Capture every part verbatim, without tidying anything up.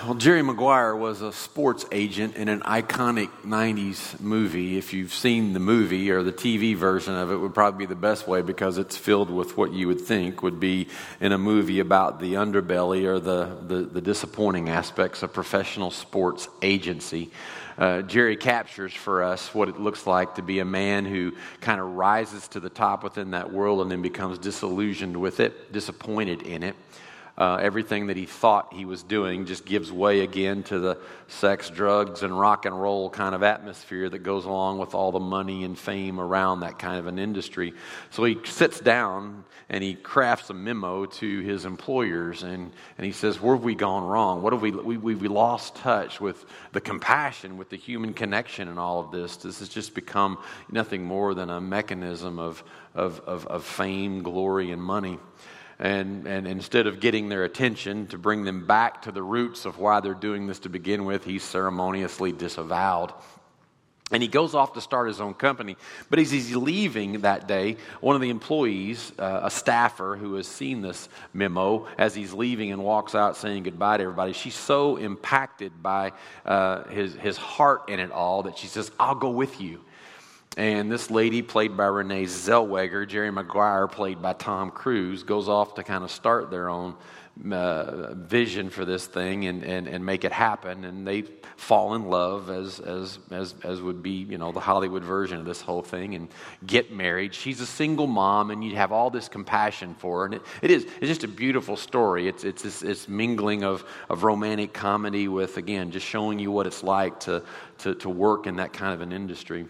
Well, Jerry Maguire was a sports agent in an iconic nineties movie. If you've seen the movie or the T V version of it, would probably be the best way because it's filled with what you would think would be in a movie about the underbelly or the, the, the disappointing aspects of professional sports agency. Uh, Jerry captures for us what it looks like to be a man who kind of rises to the top within that world and then becomes disillusioned with it, disappointed in it. Uh, everything that he thought he was doing just gives way again to the sex, drugs, and rock and roll kind of atmosphere that goes along with all the money and fame around that kind of an industry. So he sits down and he crafts a memo to his employers, and, and he says, where have we gone wrong? What have we, we, we, we lost touch with the compassion, with the human connection in all of this? This has just become nothing more than a mechanism of, of, of, of fame, glory, and money. And, and instead of getting their attention to bring them back to the roots of why they're doing this to begin with, he's ceremoniously disavowed. And he goes off to start his own company. But as he's leaving that day, one of the employees, uh, a staffer who has seen this memo, as he's leaving and walks out saying goodbye to everybody, she's so impacted by uh, his, his heart in it all that she says, I'll go with you. And this lady, played by Renee Zellweger, Jerry Maguire, played by Tom Cruise, goes off to kind of start their own uh, vision for this thing and, and, and make it happen. And they fall in love, as as as as would be, you know, the Hollywood version of this whole thing, and get married. She's a single mom, and you have all this compassion for her. And it, it is it's just a beautiful story. It's it's this, it's mingling of of romantic comedy with, again, just showing you what it's like to to to work in that kind of an industry.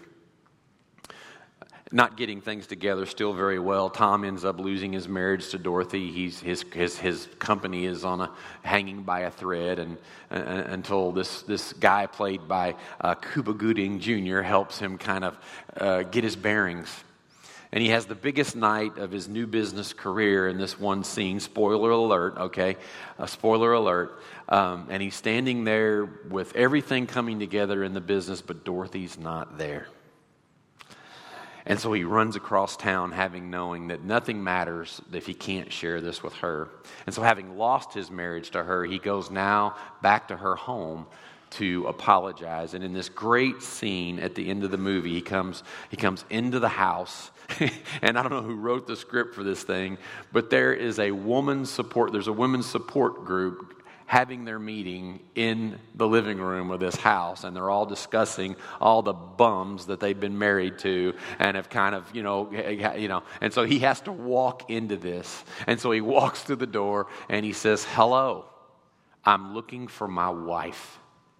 Not getting things together still very well. Tom ends up losing his marriage to Dorothy. He's his his his company is on a hanging by a thread, and uh, until this this guy played by uh, Cuba Gooding Junior helps him kind of uh, get his bearings. And he has the biggest night of his new business career in this one scene. Spoiler alert, okay? Uh, spoiler alert. Um, and he's standing there with everything coming together in the business, but Dorothy's not there. And so he runs across town having knowing that nothing matters if he can't share this with her. And so having lost his marriage to her, he goes now back to her home to apologize. And in this great scene at the end of the movie, he comes he comes into the house. And I don't know who wrote the script for this thing, but there is a woman's support, there's a women's support group having their meeting in the living room of this house, and they're all discussing all the bums that they've been married to and have kind of, you know, you know, and so he has to walk into this. And so he walks through the door and he says, hello, I'm looking for my wife.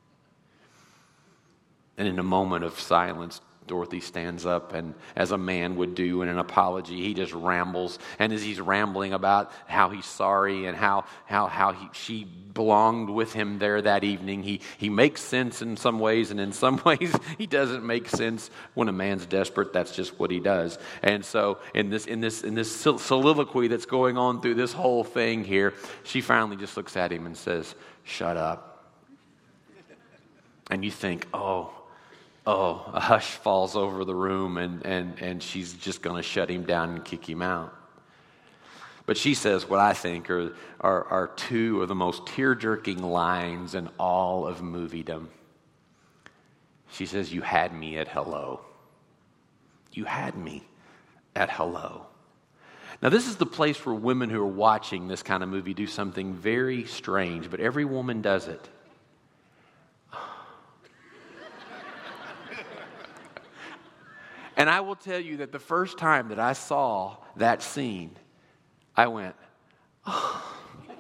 And in a moment of silence, Dorothy stands up, and as a man would do in an apology, he just rambles. And as he's rambling about how he's sorry and how how how he, she belonged with him there that evening, he he makes sense in some ways, and in some ways he doesn't make sense. When a man's desperate, that's just what he does. And so in this in this in this soliloquy that's going on through this whole thing here, she finally just looks at him and says, "Shut up." And you think, oh. Oh, a hush falls over the room, and, and, and she's just going to shut him down and kick him out. But she says what I think are, are, are two of the most tear-jerking lines in all of moviedom. She says, you had me at hello. You had me at hello. Now, this is the place where women who are watching this kind of movie do something very strange, but every woman does it. And I will tell you that the first time that I saw that scene, I went, oh.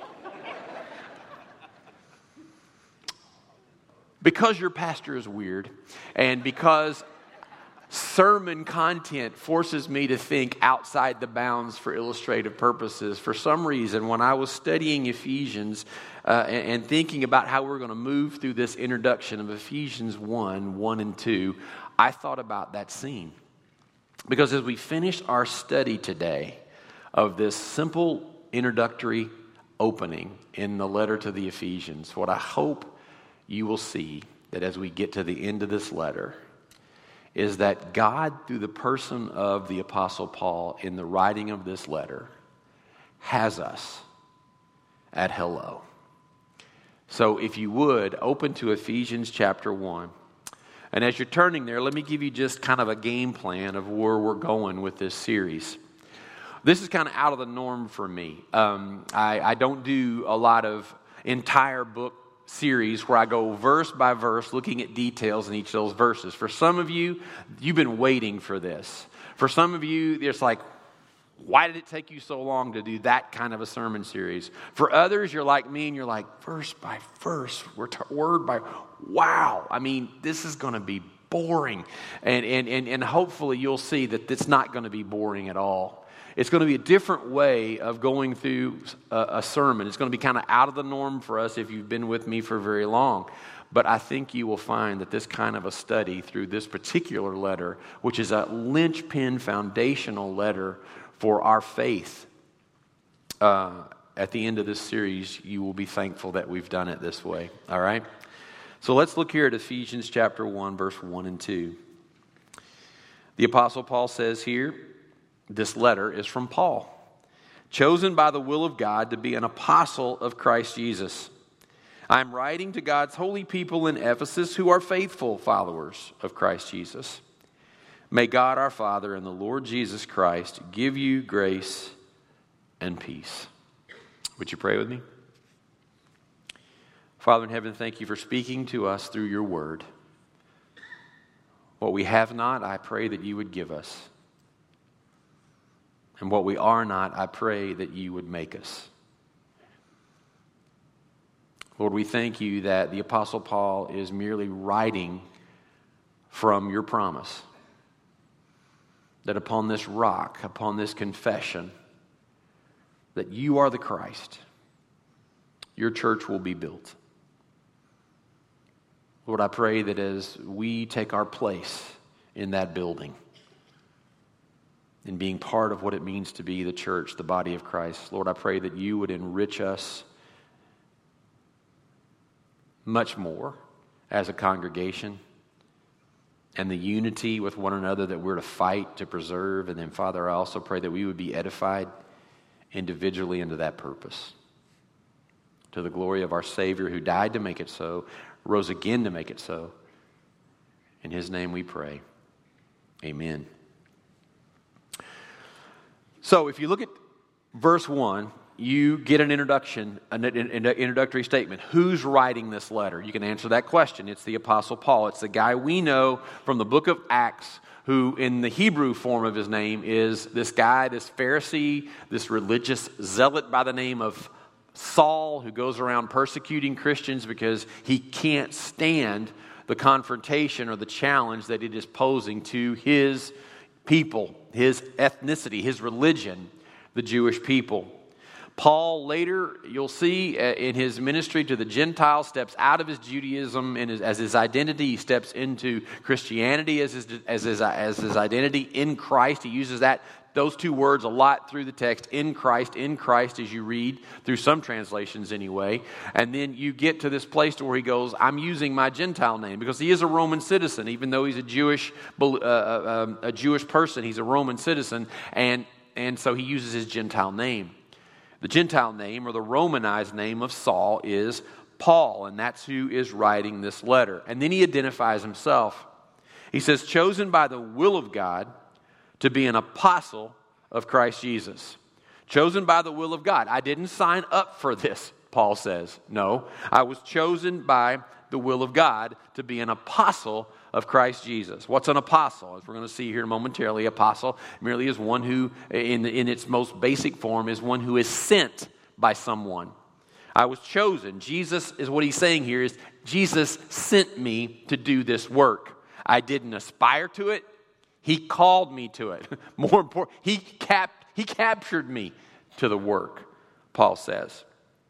Because your pastor is weird, and because sermon content forces me to think outside the bounds for illustrative purposes, for some reason, when I was studying Ephesians uh, and, and thinking about how we're going to move through this introduction of Ephesians one, one and two, I thought about that scene. Because as we finish our study today of this simple introductory opening in the letter to the Ephesians, what I hope you will see that as we get to the end of this letter is that God, through the person of the Apostle Paul in the writing of this letter, has us at hello. So if you would, open to Ephesians chapter one. And as you're turning there, let me give you just kind of a game plan of where we're going with this series. This is kind of out of the norm for me. Um, I, I don't do a lot of entire book series where I go verse by verse looking at details in each of those verses. For some of you, you've been waiting for this. For some of you, it's like, why did it take you so long to do that kind of a sermon series? For others, you're like me and you're like, verse by verse, word by, wow. I mean, this is going to be boring. And, and, and, and hopefully you'll see that it's not going to be boring at all. It's going to be a different way of going through a, a sermon. It's going to be kind of out of the norm for us if you've been with me for very long. But I think you will find that this kind of a study through this particular letter, which is a linchpin foundational letter for our faith, uh, at the end of this series, you will be thankful that we've done it this way. All right? So let's look here at Ephesians chapter one, verse one and two. The Apostle Paul says here, this letter is from Paul, chosen by the will of God to be an apostle of Christ Jesus. I am writing to God's holy people in Ephesus who are faithful followers of Christ Jesus. May God our Father and the Lord Jesus Christ give you grace and peace. Would you pray with me? Father in heaven, thank you for speaking to us through your word. What we have not, I pray that you would give us. And what we are not, I pray that you would make us. Lord, we thank you that the Apostle Paul is merely writing from your promise. That upon this rock, upon this confession, that you are the Christ, your church will be built. Lord, I pray that as we take our place in that building, in being part of what it means to be the church, the body of Christ, Lord, I pray that you would enrich us much more as a congregation, and the unity with one another that we're to fight to preserve. And then, Father, I also pray that we would be edified individually into that purpose. To the glory of our Savior who died to make it so, rose again to make it so. In his name we pray. Amen. So if you look at verse one, you get an introduction, an introductory statement. Who's writing this letter? You can answer that question. It's the Apostle Paul. It's the guy we know from the book of Acts, who in the Hebrew form of his name is this guy, this Pharisee, this religious zealot by the name of Saul, who goes around persecuting Christians because he can't stand the confrontation or the challenge that it is posing to his people, his ethnicity, his religion, the Jewish people. Paul later, you'll see in his ministry to the Gentiles, steps out of his Judaism and his, as his identity. He steps into Christianity as his, as his, as his identity in Christ. He uses that those two words a lot through the text, in Christ, in Christ, as you read through some translations anyway. And then you get to this place to where he goes, I'm using my Gentile name, because he is a Roman citizen, even though he's a Jewish, uh, uh, a Jewish person. He's a Roman citizen, and and so he uses his Gentile name. The Gentile name, or the Romanized name of Saul, is Paul, and that's who is writing this letter. And then he identifies himself. He says, chosen by the will of God to be an apostle of Christ Jesus. Chosen by the will of God. I didn't sign up for this, Paul says. No, I was chosen by the will of God to be an apostle of Christ Jesus. What's an apostle? As we're going to see here momentarily, apostle merely is one who, in, in its most basic form, is one who is sent by someone. I was chosen. Jesus is what he's saying here is Jesus sent me to do this work. I didn't aspire to it. He called me to it. More important, he cap- he captured me to the work, Paul says.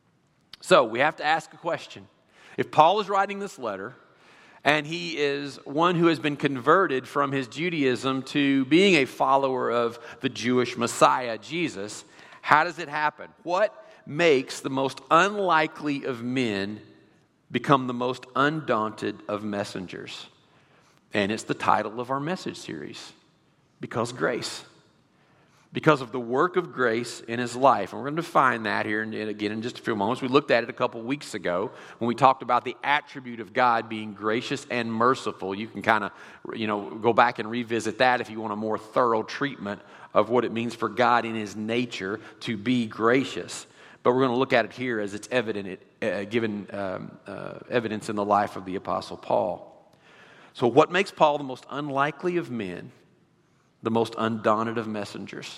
So we have to ask a question. If Paul is writing this letter, and he is one who has been converted from his Judaism to being a follower of the Jewish Messiah, Jesus, how does it happen? What makes the most unlikely of men become the most undaunted of messengers? And it's the title of our message series, because grace. because of the work of grace in his life. And we're going to define that here and again in just a few moments. We looked at it a couple weeks ago when we talked about the attribute of God being gracious and merciful. You can kind of, you know, go back and revisit that if you want a more thorough treatment of what it means for God in his nature to be gracious. But we're going to look at it here as it's evident, uh, given um, uh, evidence in the life of the Apostle Paul. So what makes Paul the most unlikely of men, the most undaunted of messengers?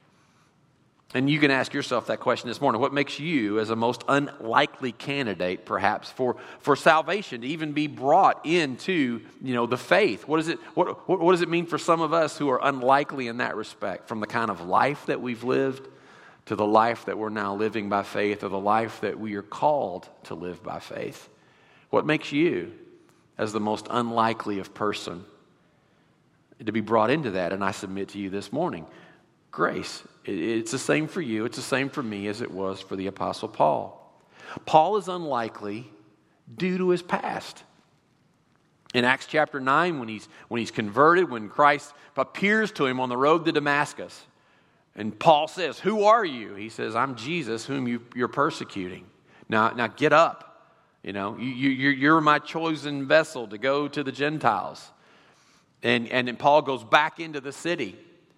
And you can ask yourself that question this morning. What makes you as a most unlikely candidate, perhaps, for, for salvation, to even be brought into, you know, the faith? What is it, what, what, what does it mean for some of us who are unlikely in that respect, from the kind of life that we've lived to the life that we're now living by faith, or the life that we are called to live by faith? What makes you as the most unlikely of person to be brought into that? And I submit to you this morning, grace. It's the same for you. It's the same for me as it was for the Apostle Paul. Paul is unlikely due to his past. In Acts chapter nine, when he's, when he's converted, when Christ appears to him on the road to Damascus, and Paul says, "Who are you?" He says, "I'm Jesus whom you, you're persecuting. Now, now get up. You know, you, you, you're my chosen vessel to go to the Gentiles." And, and then Paul goes back into the city.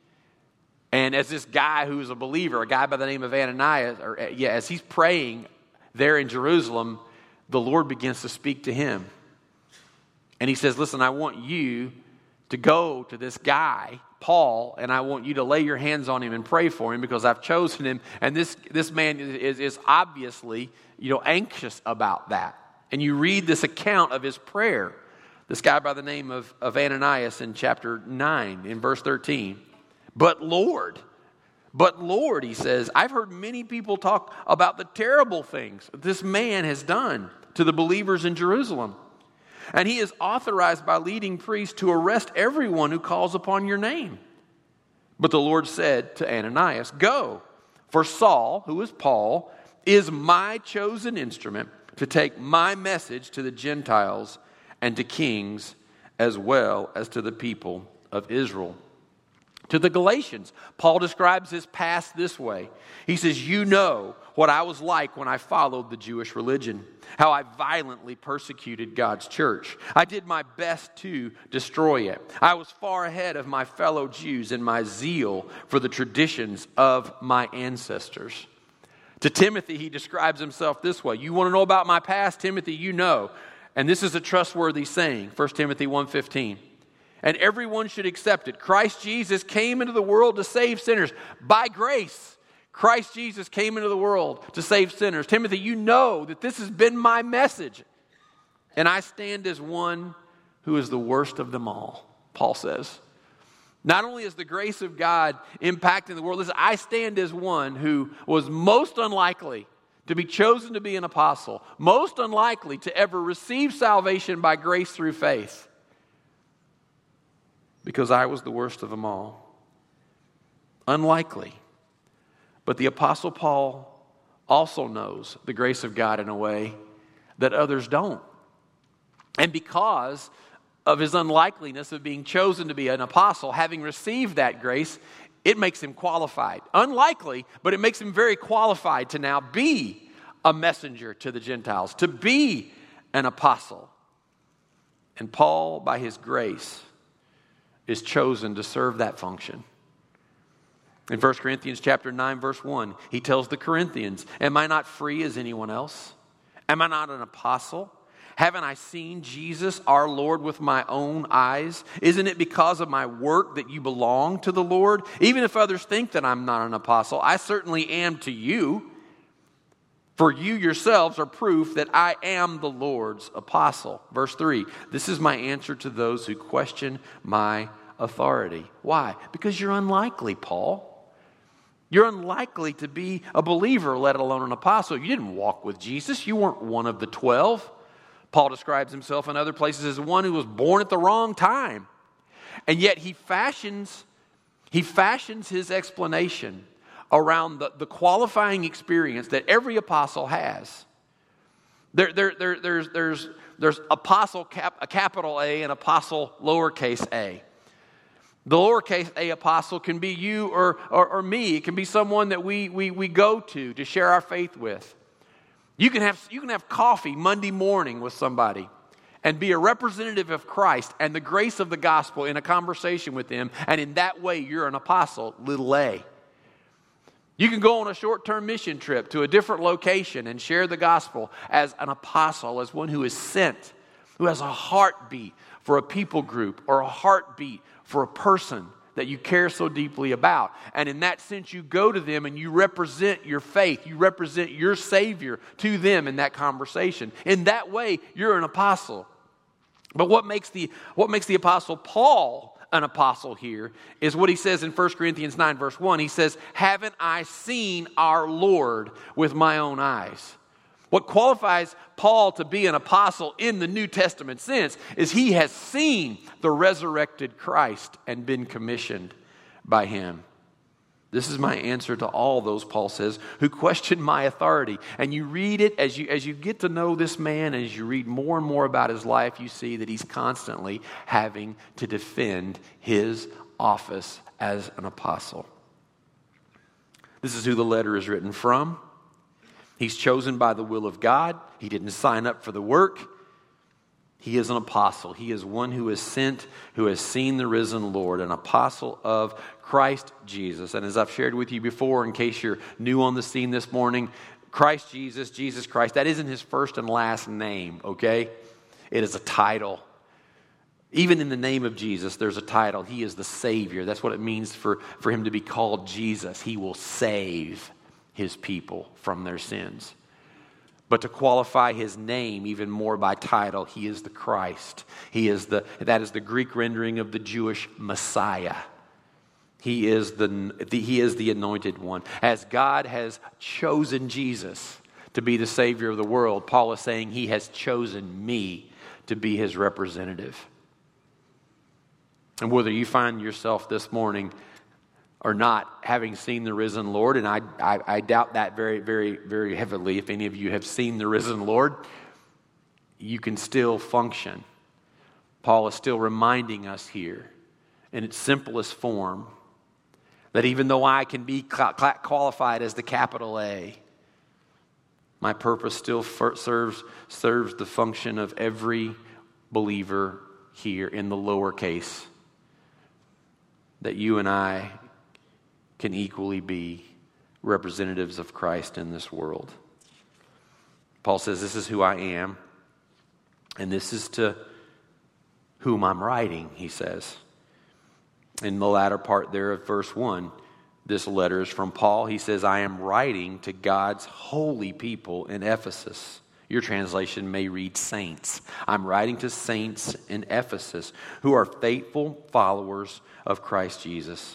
And as this guy who's a believer, a guy by the name of Ananias, or yeah, as he's praying there in Jerusalem, the Lord begins to speak to him. And he says, "Listen, I want you to go to this guy, Paul, and I want you to lay your hands on him and pray for him, because I've chosen him." And this, this man is, is obviously, you know, anxious about that. And you read this account of his prayer. This guy by the name of, of Ananias in chapter nine, in verse thirteen. But Lord, but Lord, he says, "I've heard many people talk about the terrible things this man has done to the believers in Jerusalem. And he is authorized by leading priests to arrest everyone who calls upon your name." But the Lord said to Ananias, "Go, for Saul," who is Paul, "is my chosen instrument to take my message to the Gentiles and to kings, as well as to the people of Israel." To the Galatians, Paul describes his past this way. He says, "You know what I was like when I followed the Jewish religion, how I violently persecuted God's church. I did my best to destroy it. I was far ahead of my fellow Jews in my zeal for the traditions of my ancestors." To Timothy, he describes himself this way. "You want to know about my past, Timothy? You know." And this is a trustworthy saying, First Timothy one fifteen. "And everyone should accept it. Christ Jesus came into the world to save sinners." By grace, Christ Jesus came into the world to save sinners. Timothy, you know that this has been my message. "And I stand as one who is the worst of them all," Paul says. Not only is the grace of God impacting the world, listen, I stand as one who was most unlikely to be chosen to be an apostle, most unlikely to ever receive salvation by grace through faith, because I was the worst of them all. Unlikely. But the Apostle Paul also knows the grace of God in a way that others don't. And because of his unlikeliness of being chosen to be an apostle, having received that grace, it makes him qualified. Unlikely, but it makes him very qualified to now be a messenger to the Gentiles, to be an apostle. And Paul, by his grace, is chosen to serve that function. In First Corinthians chapter nine, verse one, he tells the Corinthians, "Am I not free as anyone else? Am I not an apostle? Haven't I seen Jesus, our Lord, with my own eyes? Isn't it because of my work that you belong to the Lord? Even if others think that I'm not an apostle, I certainly am to you. For you yourselves are proof that I am the Lord's apostle." Verse three, "This is my answer to those who question my authority." Why? Because you're unlikely, Paul. You're unlikely to be a believer, let alone an apostle. You didn't walk with Jesus. You weren't one of the twelve. Paul describes himself in other places as one who was born at the wrong time. And yet he fashions, he fashions his explanation around the, the qualifying experience that every apostle has. There, there, there, there's, there's, there's apostle, cap, a capital A, and apostle lowercase a. The lowercase a apostle can be you or, or, or me. It can be someone that we, we, we go to to share our faith with. You can have, you can have coffee Monday morning with somebody and be a representative of Christ and the grace of the gospel in a conversation with them, and in that way you're an apostle, little a. You can go on a short-term mission trip to a different location and share the gospel as an apostle, as one who is sent, who has a heartbeat for a people group or a heartbeat for a person that you care so deeply about. And in that sense, you go to them and you represent your faith. You represent your Savior to them in that conversation. In that way, you're an apostle. But what makes the, what makes the apostle Paul an apostle here is what he says in First Corinthians nine, verse one. He says, haven't I seen our Lord with my own eyes? What qualifies Paul to be an apostle in the New Testament sense is he has seen the resurrected Christ and been commissioned by him. This is my answer to all those, Paul says, who question my authority. And you read it as you, as you get to know this man, and as you read more and more about his life, you see that he's constantly having to defend his office as an apostle. This is who the letter is written from. He's chosen by the will of God. He didn't sign up for the work. He is an apostle. He is one who is sent, who has seen the risen Lord, an apostle of Christ Jesus. And as I've shared with you before, in case you're new on the scene this morning, Christ Jesus, Jesus Christ, that isn't his first and last name, okay? It is a title. Even in the name of Jesus, there's a title. He is the Savior. That's what it means for, for him to be called Jesus. He will save his people from their sins. But to qualify his name even more by title, he is the Christ. He is the, that is the Greek rendering of the Jewish Messiah. He is the, the he is the anointed one. As God has chosen Jesus to be the Savior of the world, Paul is saying he has chosen me to be his representative. And whether you find yourself this morning or not having seen the risen Lord, and I, I, I doubt that very, very, very heavily. If any of you have seen the risen Lord, you can still function. Paul is still reminding us here, in its simplest form, that even though I can be qualified as the capital A, my purpose still serves, serves the function of every believer here in the lowercase, that you and I can equally be representatives of Christ in this world. Paul says, this is who I am, and this is to whom I'm writing, he says. In the latter part there of verse one, this letter is from Paul. He says, I am writing to God's holy people in Ephesus. Your translation may read saints. I'm writing to saints in Ephesus who are faithful followers of Christ Jesus.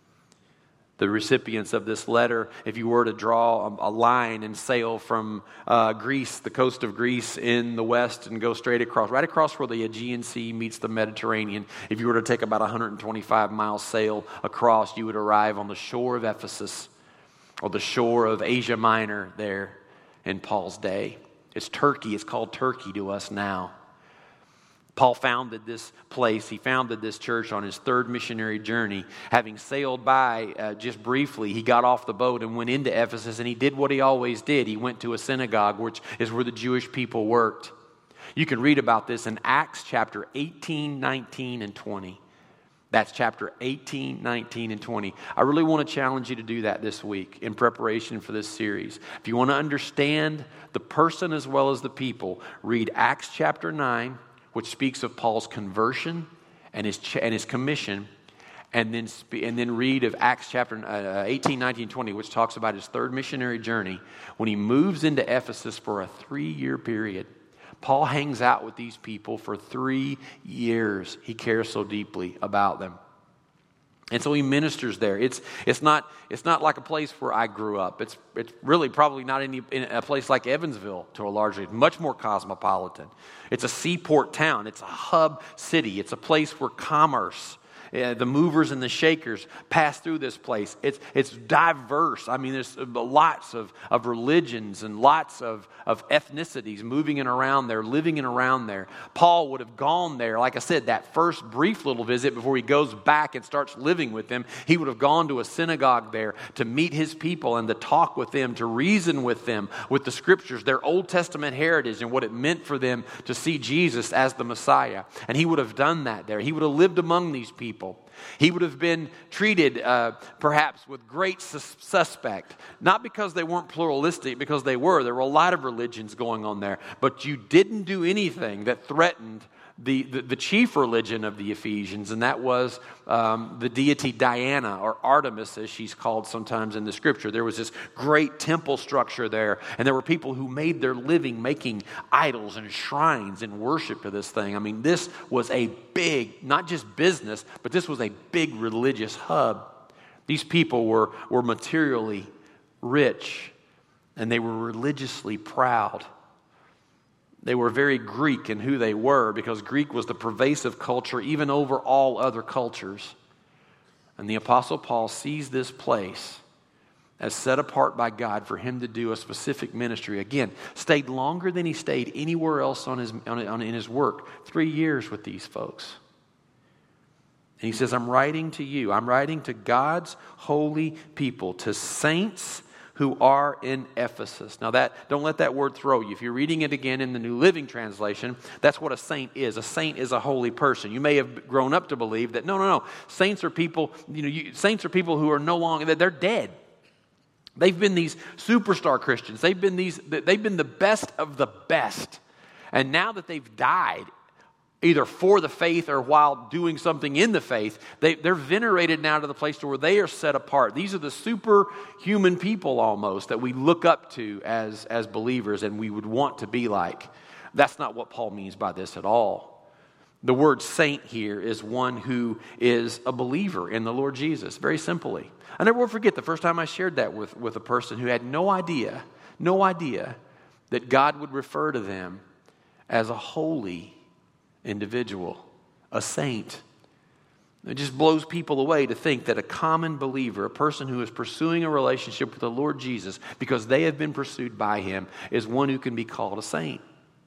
The recipients of this letter, if you were to draw a line and sail from uh, Greece, the coast of Greece in the west, and go straight across, right across where the Aegean Sea meets the Mediterranean, if you were to take about a one hundred twenty-five mile sail across, you would arrive on the shore of Ephesus, or the shore of Asia Minor there in Paul's day. It's Turkey. It's called Turkey to us now. Paul founded this place. He founded this church on his third missionary journey. Having sailed by uh, just briefly, he got off the boat and went into Ephesus, and he did what he always did. He went to a synagogue, which is where the Jewish people worked. You can read about this in Acts chapter eighteen, nineteen, and twenty. That's chapter eighteen, nineteen, and twenty. I really want to challenge you to do that this week in preparation for this series. If you want to understand the person as well as the people, read Acts chapter nine, which speaks of Paul's conversion and his ch- and his commission, and then spe- and then read of Acts chapter uh, eighteen, nineteen, twenty, which talks about his third missionary journey when he moves into Ephesus for a three-year period. Paul hangs out with these people for three years. He cares so deeply about them. And so he ministers there. It's it's not it's not like a place where I grew up. It's it's really probably not any in a place like Evansville to a large degree. Much more cosmopolitan. It's a seaport town. It's a hub city. It's a place where commerce Uh, the movers and the shakers pass through this place. It's it's diverse. I mean, there's lots of, of religions and lots of, of ethnicities moving in around there, living in around there. Paul would have gone there, like I said, that first brief little visit before he goes back and starts living with them. He would have gone to a synagogue there to meet his people and to talk with them, to reason with them, with the scriptures, their Old Testament heritage and what it meant for them to see Jesus as the Messiah. And he would have done that there. He would have lived among these people. He would have been treated uh, perhaps with great sus- suspect, not because they weren't pluralistic, because they were. There were a lot of religions going on there, but you didn't do anything that threatened the, the, the chief religion of the Ephesians, and that was um, the deity Diana, or Artemis as she's called sometimes in the scripture. There was this great temple structure there, and there were people who made their living making idols and shrines and worship to this thing. I mean, this was a big, not just business, but this was a big religious hub. These people were, were materially rich, and they were religiously proud. They were very Greek in who they were, because Greek was the pervasive culture even over all other cultures. And the Apostle Paul sees this place as set apart by God for him to do a specific ministry. Again, stayed longer than he stayed anywhere else on his, on, on, in his work. Three years with these folks. And he says, I'm writing to you. I'm writing to God's holy people, to saints who are in Ephesus. Now that, don't let that word throw you. If you're reading it again in the New Living Translation, that's what a saint is. A saint is a holy person. You may have grown up to believe that, no, no, no. Saints are people, you know, you, saints are people who are no longer, they're dead. They've been these superstar Christians. They've been these, they've been the best of the best. And now that they've died, either for the faith or while doing something in the faith, they, they're venerated now to the place to where they are set apart. These are the superhuman people almost that we look up to as, as believers and we would want to be like. That's not what Paul means by this at all. The word saint here is one who is a believer in the Lord Jesus, very simply. I never will forget the first time I shared that with, with a person who had no idea, no idea that God would refer to them as a holy individual, a saint. It just blows people away to think that a common believer, a person who is pursuing a relationship with the Lord Jesus because they have been pursued by him, is one who can be called a saint.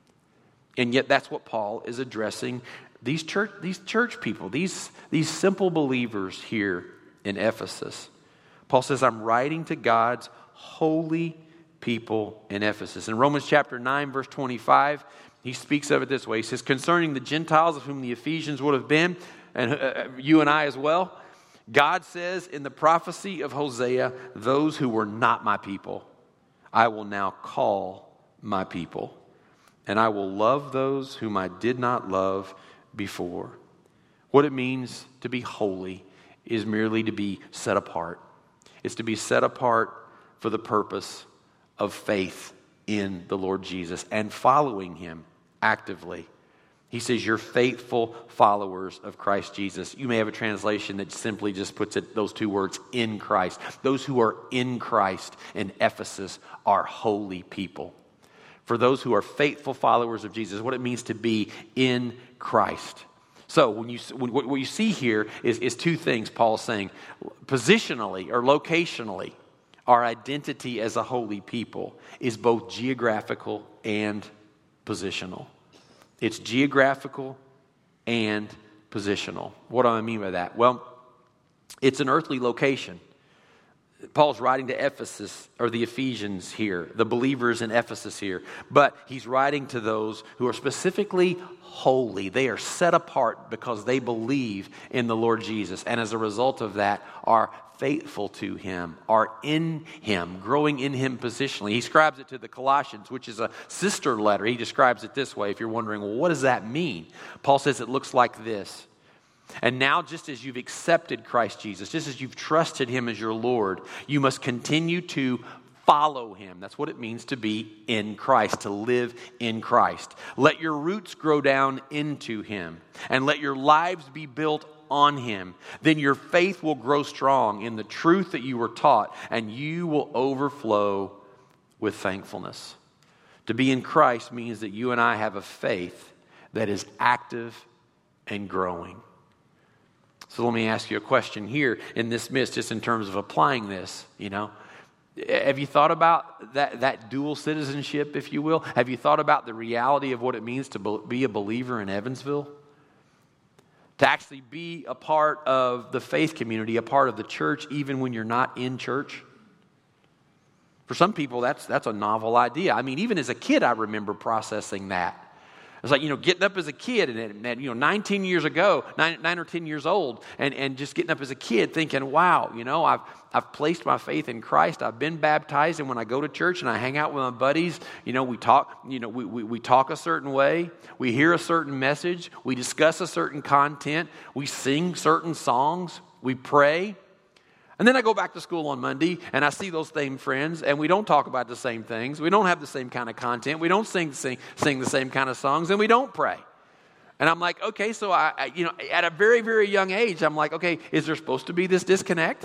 And yet that's what Paul is addressing these church, these church people, these, these simple believers here in Ephesus. Paul says, I'm writing to God's holy people in Ephesus. In Romans chapter nine, verse twenty-five, he speaks of it this way. He says, concerning the Gentiles of whom the Ephesians would have been, and uh, you and I as well, God says in the prophecy of Hosea, those who were not my people, I will now call my people, and I will love those whom I did not love before. What it means to be holy is merely to be set apart. It's to be set apart for the purpose of faith in the Lord Jesus and following him actively. He says, you're faithful followers of Christ Jesus. You may have a translation that simply just puts it, those two words, in Christ. Those who are in Christ in Ephesus are holy people. For those who are faithful followers of Jesus, what it means to be in Christ. So when you when, what you see here is, is two things Paul's saying. Positionally or locationally, our identity as a holy people is both geographical and positional. It's geographical and positional. What do I mean by that? Well, it's an earthly location. Paul's writing to Ephesus, or the Ephesians here, the believers in Ephesus here. But he's writing to those who are specifically holy. They are set apart because they believe in the Lord Jesus. And as a result of that, are faithful to him, are in him, growing in him positionally. He describes it to the Colossians, which is a sister letter. He describes it this way. If you're wondering, well, what does that mean? Paul says it looks like this. And now, just as you've accepted Christ Jesus, just as you've trusted him as your Lord, you must continue to follow him. That's what it means to be in Christ, to live in Christ. Let your roots grow down into him, and let your lives be built on him. Then your faith will grow strong in the truth that you were taught, and you will overflow with thankfulness. To be in Christ means that you and I have a faith that is active and growing. So let me ask you a question here in this midst, just in terms of applying this, you know. Have you thought about that, that dual citizenship, if you will? Have you thought about the reality of what it means to be a believer in Evansville? To actually be a part of the faith community, a part of the church, even when you're not in church? For some people, that's that's a novel idea. I mean, even as a kid, I remember processing that. It's like, you know, getting up as a kid and, and you know, nineteen years ago, nine, nine or ten years old, and, and just getting up as a kid thinking, wow, you know, I've I've placed my faith in Christ. I've been baptized, and when I go to church and I hang out with my buddies, you know, we talk, you know, we, we, we talk a certain way, we hear a certain message, we discuss a certain content, we sing certain songs, we pray. And then I go back to school on Monday, and I see those same friends, and we don't talk about the same things. We don't have the same kind of content. We don't sing sing, sing the same kind of songs, and we don't pray. And I'm like, okay, so I, I, you know, at a very, very young age, I'm like, okay, is there supposed to be this disconnect?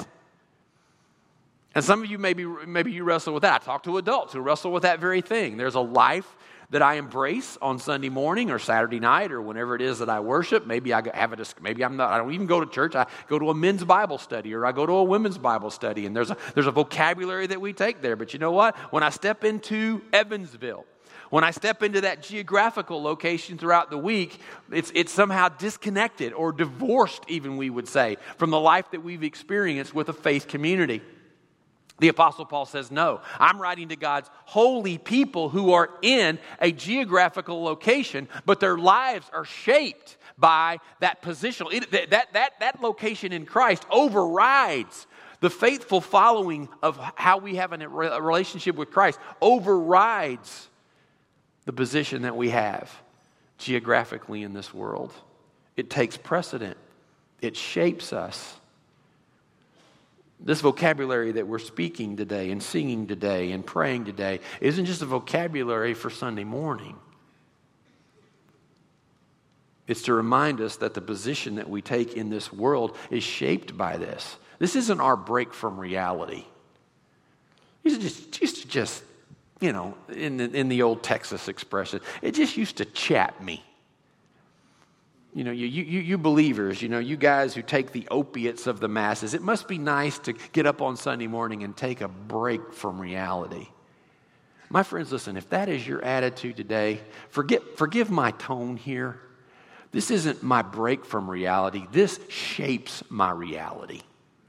And some of you maybe maybe you wrestle with that. I talk to adults who wrestle with that very thing. There's a life that I embrace on Sunday morning or Saturday night or whenever it is that I worship. Maybe I have a, maybe I'm not, I don't even go to church. I go to a men's Bible study or I go to a women's Bible study, and there's a, there's a vocabulary that we take there. But you know what? When I step into Evansville, when I step into that geographical location throughout the week, it's, it's somehow disconnected or divorced, even we would say, from the life that we've experienced with a faith community. The Apostle Paul says, no, I'm writing to God's holy people who are in a geographical location, but their lives are shaped by that positional. It, that, that, that location in Christ overrides the faithful following of how we have a relationship with Christ, overrides the position that we have geographically in this world. It takes precedent. It shapes us. This vocabulary that we're speaking today and singing today and praying today isn't just a vocabulary for Sunday morning. It's to remind us that the position that we take in this world is shaped by this. This isn't our break from reality. It just, used to just, you know, in the, in the old Texas expression, it just used to chap me. You know, you, you you believers, you know, you guys who take the opiates of the masses, it must be nice to get up on Sunday morning and take a break from reality. My friends, listen, if that is your attitude today, forget, forgive my tone here. This isn't my break from reality. This shapes my reality.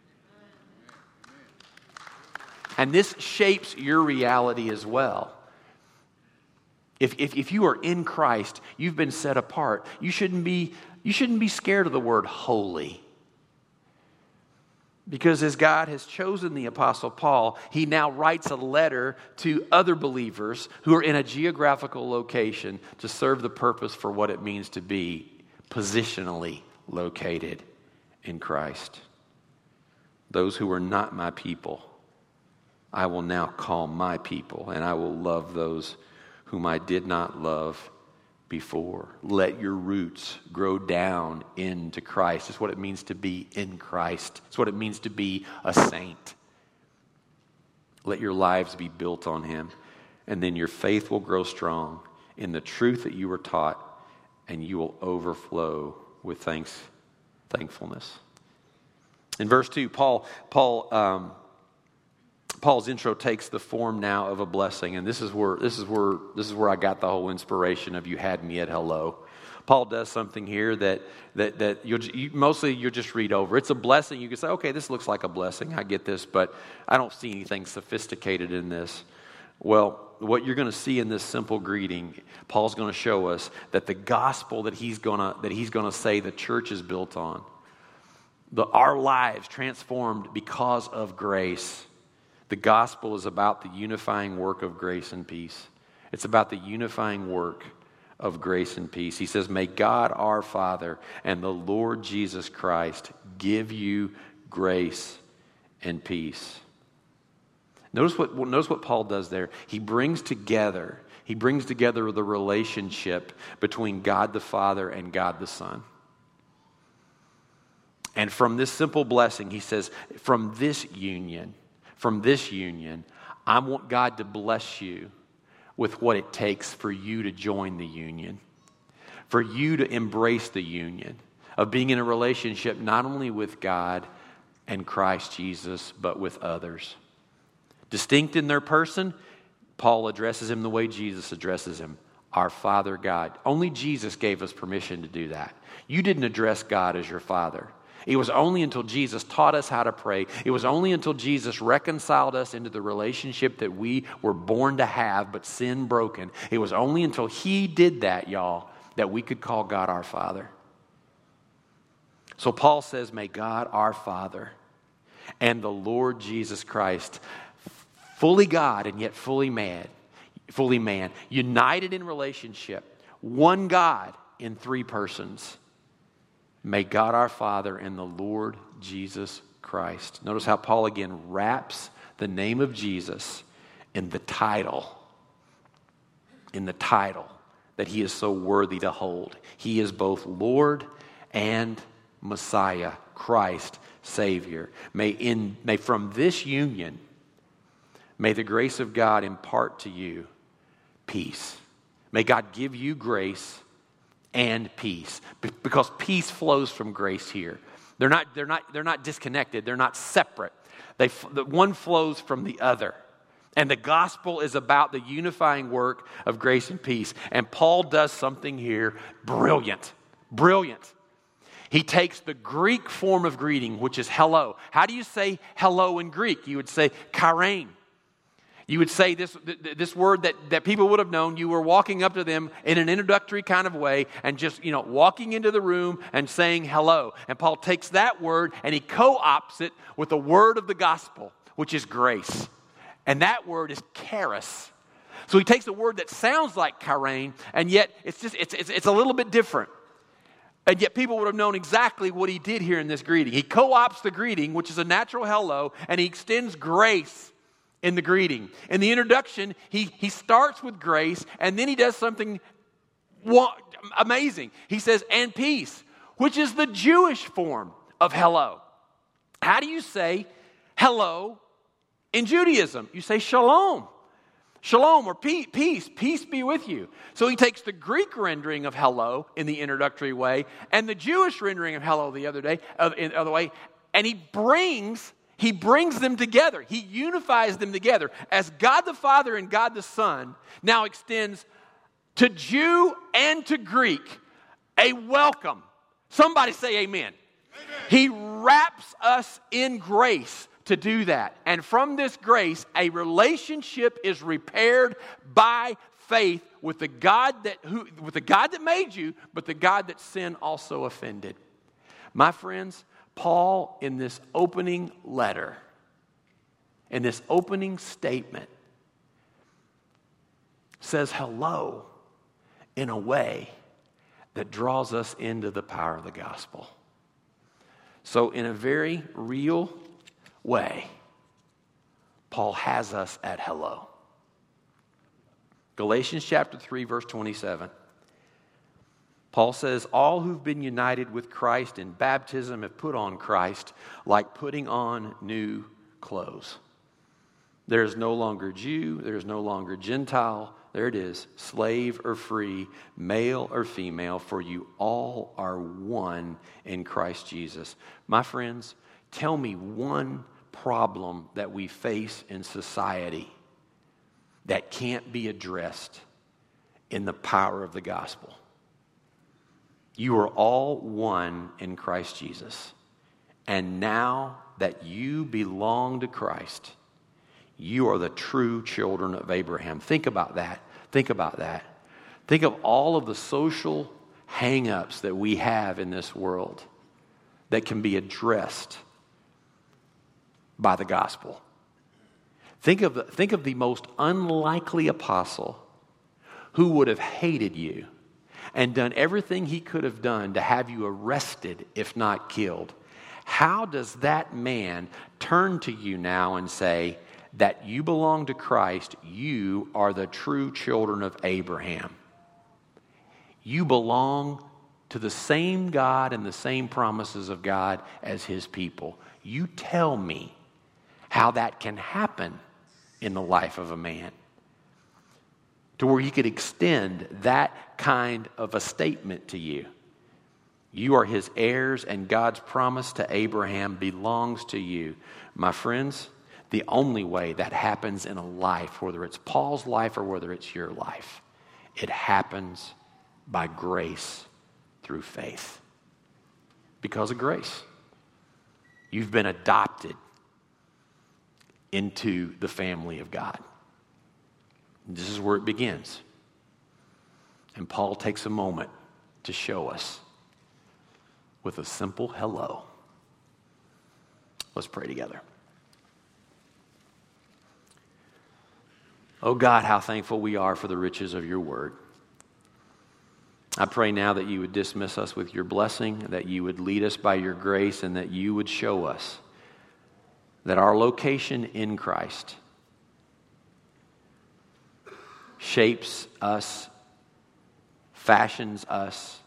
And this shapes your reality as well. If, if if you are in Christ, you've been set apart. You shouldn't be you shouldn't be scared of the word holy. Because as God has chosen the Apostle Paul, he now writes a letter to other believers who are in a geographical location to serve the purpose for what it means to be positionally located in Christ. Those who are not my people, I will now call my people, and I will love those whom I did not love before. Let your roots grow down into Christ. It's what it means to be in Christ. It's what it means to be a saint. Let your lives be built on him, and then your faith will grow strong in the truth that you were taught, and you will overflow with thanks, thankfulness. In verse two, Paul, Paul, um, Paul's intro takes the form now of a blessing, and this is where this is where this is where I got the whole inspiration of "You had me at hello." Paul does something here that that that you'll, you mostly you'll just read over. It's a blessing. You can say, "Okay, this looks like a blessing. I get this," but I don't see anything sophisticated in this. Well, what you're going to see in this simple greeting, Paul's going to show us that the gospel that he's going to that he's going to say the church is built on, the our lives transformed because of grace. The gospel is about the unifying work of grace and peace. It's about the unifying work of grace and peace. He says, "May God our Father and the Lord Jesus Christ give you grace and peace." Notice what, notice what Paul does there. He brings together, he brings together the relationship between God the Father and God the Son. And from this simple blessing, he says, from this union, From this union, I want God to bless you with what it takes for you to join the union, for you to embrace the union of being in a relationship not only with God and Christ Jesus, but with others. Distinct in their person, Paul addresses him the way Jesus addresses him, our Father God. Only Jesus gave us permission to do that. You didn't address God as your Father. It was only until Jesus taught us how to pray. It was only until Jesus reconciled us into the relationship that we were born to have, but sin broken. It was only until He did that, y'all, that we could call God our Father. So Paul says, may God our Father and the Lord Jesus Christ, fully God and yet fully man, fully man, united in relationship, one God in three persons. May God our Father and the Lord Jesus Christ. Notice how Paul again wraps the name of Jesus in the title, in the title that He is so worthy to hold. He is both Lord and Messiah, Christ, Savior. May in may from this union, may the grace of God impart to you peace. May God give you grace and peace, because peace flows from grace here. They're not they're not they're not disconnected. They're not separate. They the one flows from the other. And the gospel is about the unifying work of grace and peace. And Paul does something here brilliant. Brilliant. He takes the Greek form of greeting, which is hello. How do you say hello in Greek? You would say chairein. You would say this, this word that, that people would have known. You were walking up to them in an introductory kind of way and just, you know, walking into the room and saying hello. And Paul takes that word and he co-opts it with the word of the gospel, which is grace. And that word is charis. So he takes a word that sounds like chairein, and yet it's just it's, it's, it's a little bit different. And yet people would have known exactly what he did here in this greeting. He co-opts the greeting, which is a natural hello, and he extends grace in the greeting. In the introduction, he, he starts with grace, and then he does something amazing. He says, and peace, which is the Jewish form of hello. How do you say hello in Judaism? You say shalom. Shalom or peace, peace be with you. So he takes the Greek rendering of hello in the introductory way and the Jewish rendering of hello the other day, uh, in the other way, and he brings he brings them together. He unifies them together as God the Father and God the Son now extends to Jew and to Greek a welcome. Somebody say amen. Amen. He wraps us in grace to do that. And from this grace, a relationship is repaired by faith with the God that who with the God that made you, but the God that sin also offended. My friends, Paul in this opening letter, in this opening statement, says hello in a way that draws us into the power of the gospel. So in a very real way, Paul has us at hello. Galatians chapter three, verse twenty-seven. Paul says, all who've been united with Christ in baptism have put on Christ like putting on new clothes. There is no longer Jew, there is no longer Gentile. There it is, slave or free, male or female, for you all are one in Christ Jesus. My friends, tell me one problem that we face in society that can't be addressed in the power of the gospel. You are all one in Christ Jesus. And now that you belong to Christ, you are the true children of Abraham. Think about that. Think about that. Think of all of the social hang-ups that we have in this world that can be addressed by the gospel. Think of the, think of the most unlikely apostle who would have hated you and done everything he could have done to have you arrested, if not killed. How does that man turn to you now and say that you belong to Christ, you are the true children of Abraham? You belong to the same God and the same promises of God as His people. You tell me how that can happen in the life of a man, to where he could extend that kind of a statement to you. You are his heirs, and God's promise to Abraham belongs to you. My friends, the only way that happens in a life, whether it's Paul's life or whether it's your life, it happens by grace through faith. Because of grace. You've been adopted into the family of God. This is where it begins. And Paul takes a moment to show us with a simple hello. Let's pray together. Oh God, how thankful we are for the riches of your word. I pray now that you would dismiss us with your blessing, that you would lead us by your grace, and that you would show us that our location in Christ shapes us, fashions us,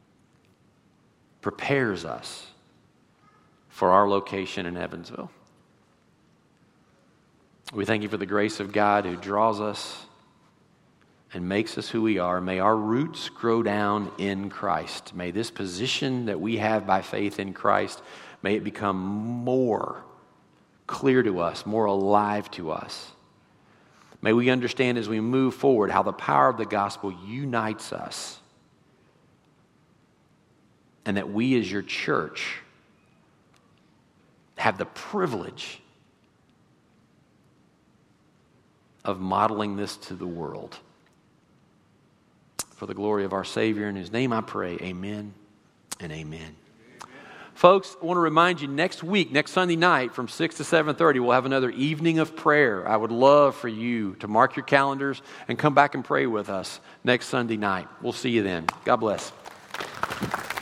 prepares us for our location in Evansville. We thank you for the grace of God who draws us and makes us who we are. May our roots grow down in Christ. May this position that we have by faith in Christ, may it become more clear to us, more alive to us. May we understand as we move forward how the power of the gospel unites us, and that we as your church have the privilege of modeling this to the world. For the glory of our Savior, in his name I pray, amen and amen. Amen. Folks, I want to remind you, next week, next Sunday night from six to seven thirty, we'll have another evening of prayer. I would love for you to mark your calendars and come back and pray with us next Sunday night. We'll see you then. God bless.